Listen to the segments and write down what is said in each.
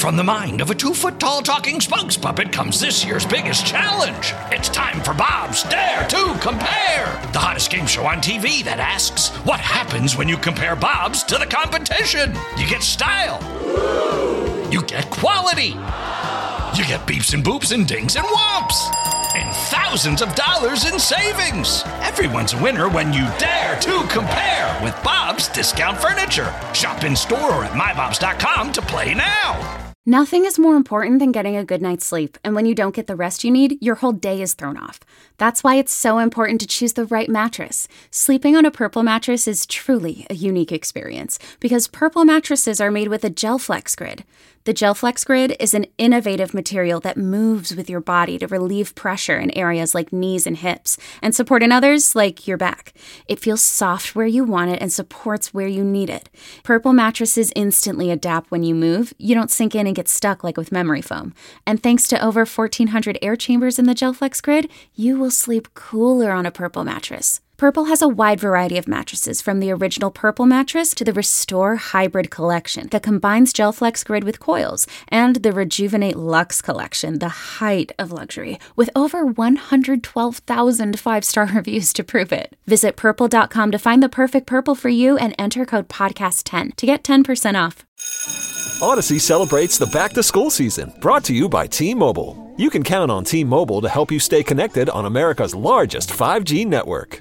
From the mind of a 2-foot-tall talking spokes puppet comes this year's biggest challenge. It's time for Bob's Dare to Compare, the hottest game show on TV that asks, what happens when you compare Bobs to the competition? You get style. You get quality. You get beeps and boops and dings and whomps. And thousands of dollars in savings. Everyone's a winner when you dare to compare with Bob's Discount Furniture. Shop in store or at mybobs.com to play now. Nothing is more important than getting a good night's sleep, and when you don't get the rest you need, your whole day is thrown off. That's why it's so important to choose the right mattress. Sleeping on a Purple mattress is truly a unique experience, because Purple mattresses are made with a GelFlex Grid. The GelFlex Grid is an innovative material that moves with your body to relieve pressure in areas like knees and hips, and support in others like your back. It feels soft where you want it and supports where you need it. Purple mattresses instantly adapt when you move. You don't sink in and get stuck like with memory foam. And thanks to over 1,400 air chambers in the GelFlex Grid, you will sleep cooler on a Purple mattress. Purple has a wide variety of mattresses, from the original Purple mattress to the Restore Hybrid collection that combines GelFlex Grid with coils, and the Rejuvenate Luxe collection, the height of luxury, with over 112,000 five-star reviews to prove it. Visit Purple.com to find the perfect Purple for you and enter code PODCAST10 to get 10% off. Odyssey celebrates the back-to-school season, brought to you by T-Mobile. You can count on T-Mobile to help you stay connected on America's largest 5G network.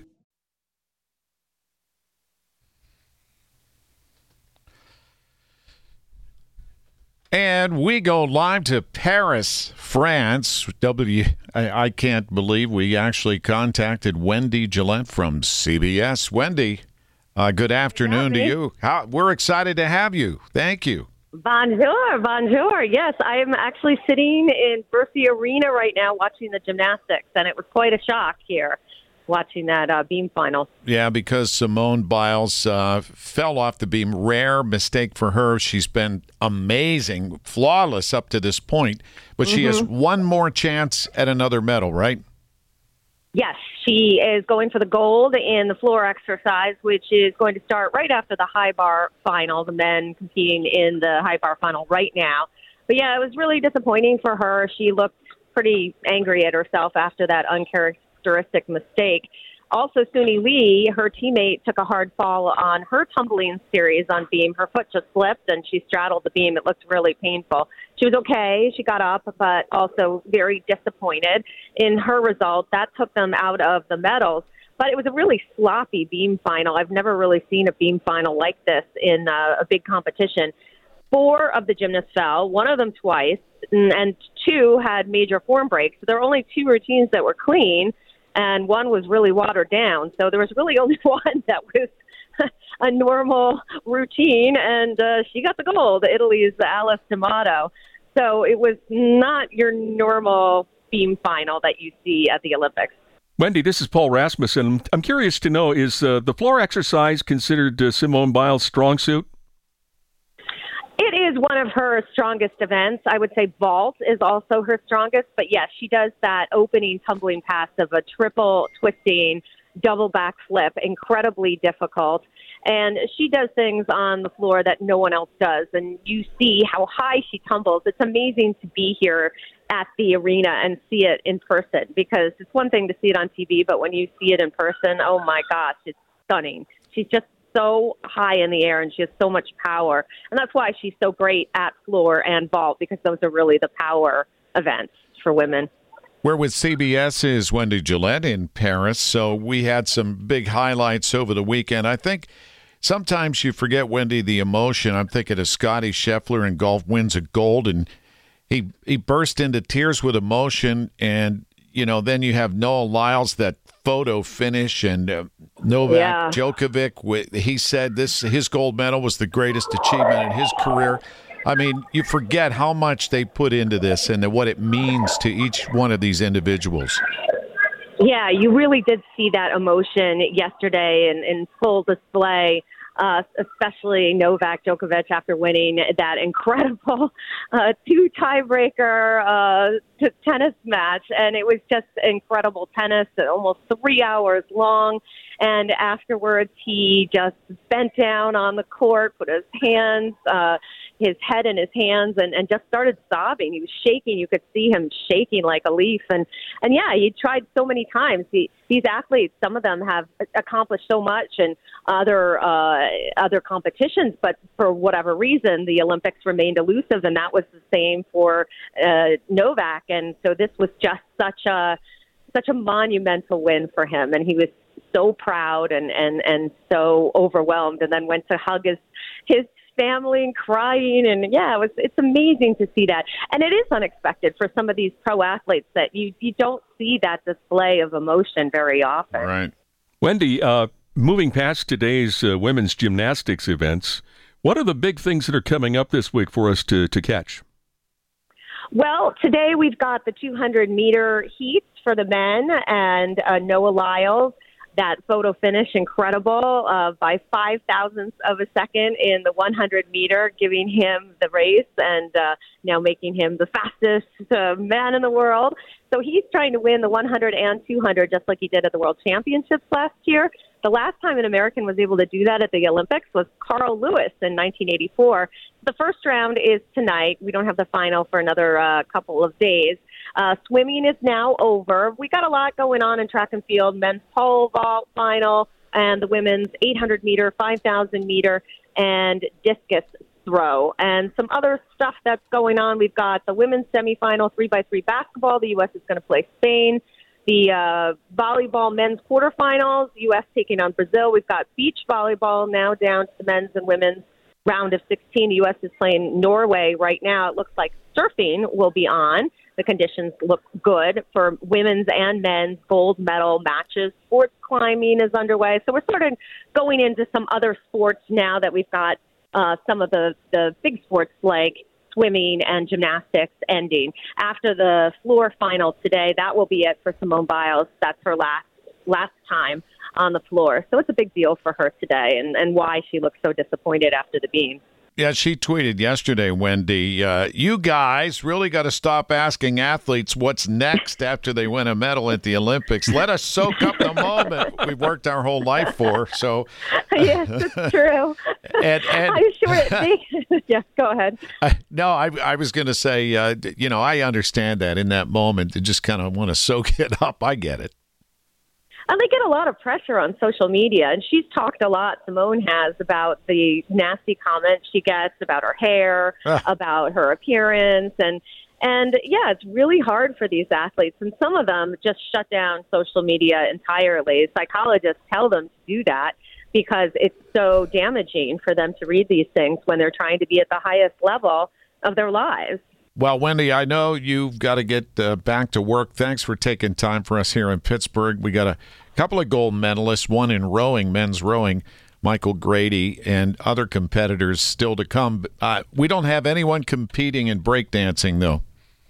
And we go live to Paris, France. I can't believe we actually contacted Wendy Gillette from CBS. Wendy, good afternoon to you. We're excited to have you. Thank you. Bonjour, bonjour. Yes, I am actually sitting in Bercy Arena right now watching the gymnastics, and it was quite a shock here watching that beam final. Yeah, because Simone Biles fell off the beam. Rare mistake for her. She's been amazing, flawless up to this point, but she has one more chance at another medal, right? Yes, she is going for the gold in the floor exercise, which is going to start right after the high bar final, the men competing in the high bar final right now. But yeah, it was really disappointing for her. She looked pretty angry at herself after that uncharacteristic mistake. Also, Suni Lee, her teammate, took a hard fall on her tumbling series on beam. Her foot just slipped and she straddled the beam. It looked really painful. She was okay. She got up, but also very disappointed in her result. That took them out of the medals. But it was a really sloppy beam final. I've never really seen a beam final like this in a big competition. 4 of the gymnasts fell, one of them twice, and 2 had major form breaks. So there were only 2 routines that were clean, and one was really watered down. So there was really only one that was a normal routine, and she got the gold, Italy's Alice D'Amato. So it was not your normal beam final that you see at the Olympics. Wendy, this is Paul Rasmussen. I'm curious to know, is the floor exercise considered Simone Biles' strong suit? It is one of her strongest events. I would say vault is also her strongest. But yes, she does that opening tumbling pass of a triple twisting, double back flip, incredibly difficult. And she does things on the floor that no one else does. And you see how high she tumbles. It's amazing to be here at the arena and see it in person, because it's one thing to see it on TV, but when you see it in person, oh my gosh, it's stunning. She's just so high in the air and she has so much power. And that's why she's so great at floor and vault, because those are really the power events for women. We're with CBS's Wendy Gillette in Paris, so we had some big highlights over the weekend. I think sometimes you forget, Wendy, the emotion. I'm thinking of Scotty Scheffler in golf, wins a gold, and he burst into tears with emotion. And, you know, then you have Noah Lyles, that photo finish, and Novak Djokovic, he said his gold medal was the greatest achievement in his career. I mean, you forget how much they put into this and what it means to each one of these individuals. Yeah, you really did see that emotion yesterday in full display, especially Novak Djokovic after winning that incredible 2 tiebreaker tennis match, and it was just incredible tennis, almost 3 hours long. And afterwards, he just bent down on the court, put his head in his hands, and just started sobbing. He was shaking. You could see him shaking like a leaf. And yeah, he tried so many times. These athletes, some of them have accomplished so much in other competitions, but for whatever reason, the Olympics remained elusive, and that was the same for Novak. And so this was just such a monumental win for him, and he was so proud and so overwhelmed, and then went to hug his family and crying. And yeah, it's amazing to see that. And it is unexpected for some of these pro athletes that you don't see that display of emotion very often. Right. Wendy, moving past today's women's gymnastics events, what are the big things that are coming up this week for us to catch? Well, today we've got the 200-meter heats for the men, and Noah Lyles. That photo finish, incredible, by 0.005 of a second in the 100-meter, giving him the race and now making him the fastest man in the world. So he's trying to win the 100 and 200 just like he did at the World Championships last year. The last time an American was able to do that at the Olympics was Carl Lewis in 1984. The first round is tonight. We don't have the final for another couple of days. Swimming is now over. We got a lot going on in track and field, men's pole vault final, and the women's 800-meter, 5,000-meter, and discus throw. And some other stuff that's going on. We've got the women's semifinal, 3x3 basketball. The U.S. is going to play Spain. The volleyball men's quarterfinals, U.S. taking on Brazil. We've got beach volleyball now down to the men's and women's round of 16. The U.S. is playing Norway right now. It looks like surfing will be on. The conditions look good for women's and men's gold medal matches. Sports climbing is underway. So we're sort of going into some other sports now that we've got some of the big sports like swimming and gymnastics ending. After the floor final today, that will be it for Simone Biles. That's her last time on the floor. So it's a big deal for her today, and why she looks so disappointed after the beam. Yeah, she tweeted yesterday, Wendy, you guys really got to stop asking athletes what's next after they win a medal at the Olympics. Let us soak up the moment we've worked our whole life for. So, yes, it's true. and I'm sure. Yeah, go ahead. I was going to say, I understand that in that moment, you just kind of want to soak it up. I get it. And they get a lot of pressure on social media, and she's talked a lot, Simone has, about the nasty comments she gets about her hair, about her appearance, and yeah, it's really hard for these athletes, and some of them just shut down social media entirely. Psychologists tell them to do that because it's so damaging for them to read these things when they're trying to be at the highest level of their lives. Well, Wendy, I know you've got to get back to work. Thanks for taking time for us here in Pittsburgh. We got a couple of gold medalists, one in rowing, men's rowing, Michael Grady, and other competitors still to come. We don't have anyone competing in breakdancing, though.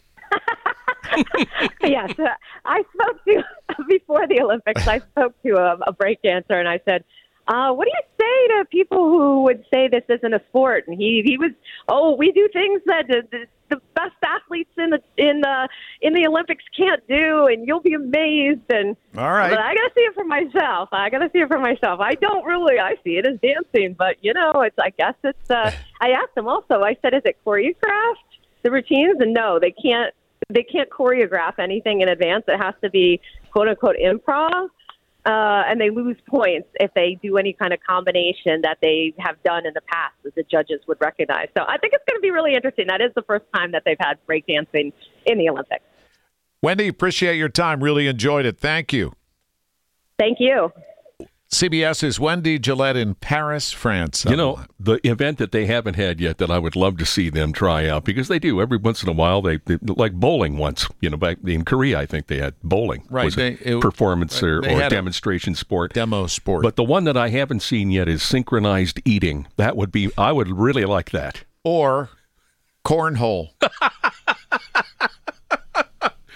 Yes. I spoke to, before the Olympics, I spoke to a breakdancer, and I said, what do you say to people who would say this isn't a sport? And he was, we do things that the best athletes in the Olympics can't do, and you'll be amazed. And all right, but I got to see it for myself. I don't really. I see it as dancing, but I guess it's. I asked him also. I said, is it choreographed, the routines? And no, they can't. They can't choreograph anything in advance. It has to be quote unquote improv. And they lose points if they do any kind of combination that they have done in the past that the judges would recognize. So I think it's going to be really interesting. That is the first time that they've had breakdancing in the Olympics. Wendy, appreciate your time. Really enjoyed it. Thank you. Thank you. CBS's Wendy Gillette in Paris, France. The event that they haven't had yet that I would love to see them try out, because they do every once in a while. They like bowling once. Back in Korea, I think they had bowling. Right, was a performance or demonstration sport. Demo sport. But the one that I haven't seen yet is synchronized eating. I would really like that. Or cornhole.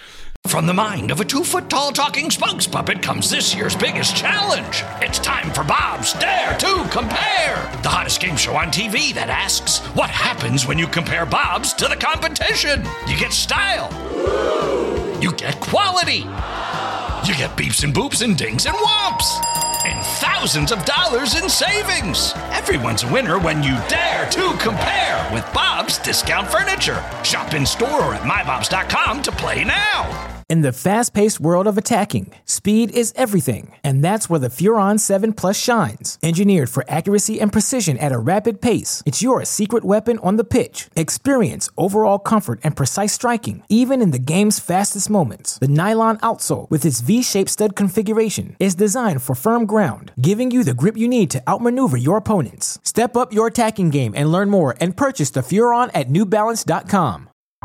From the mind of a 2-foot-tall talking spokes puppet comes this year's biggest challenge. It's time for Bob's Dare to Compare, the hottest game show on TV that asks, what happens when you compare Bob's to the competition? You get style. You get quality. You get beeps and boops and dings and whomps. And thousands of dollars in savings. Everyone's a winner when you dare to compare with Bob's Discount Furniture. Shop in store or at mybobs.com to play now. In the fast-paced world of attacking, speed is everything, and that's where the Furon 7 Plus shines. Engineered for accuracy and precision at a rapid pace, it's your secret weapon on the pitch. Experience overall comfort and precise striking, even in the game's fastest moments. The nylon outsole, with its V-shaped stud configuration, is designed for firm ground, giving you the grip you need to outmaneuver your opponents. Step up your attacking game and learn more and purchase the Furon at newbalance.com.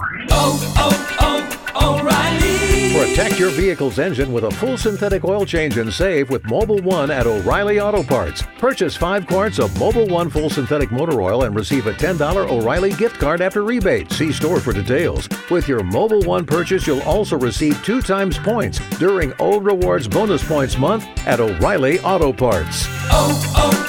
O'Reilly. Protect your vehicle's engine with a full synthetic oil change and save with Mobil 1 at O'Reilly Auto Parts. Purchase 5 quarts of Mobil 1 full synthetic motor oil and receive a $10 O'Reilly gift card after rebate. See store for details. With your Mobil 1 purchase, you'll also receive 2 times points during O Rewards Bonus Points Month at O'Reilly Auto Parts.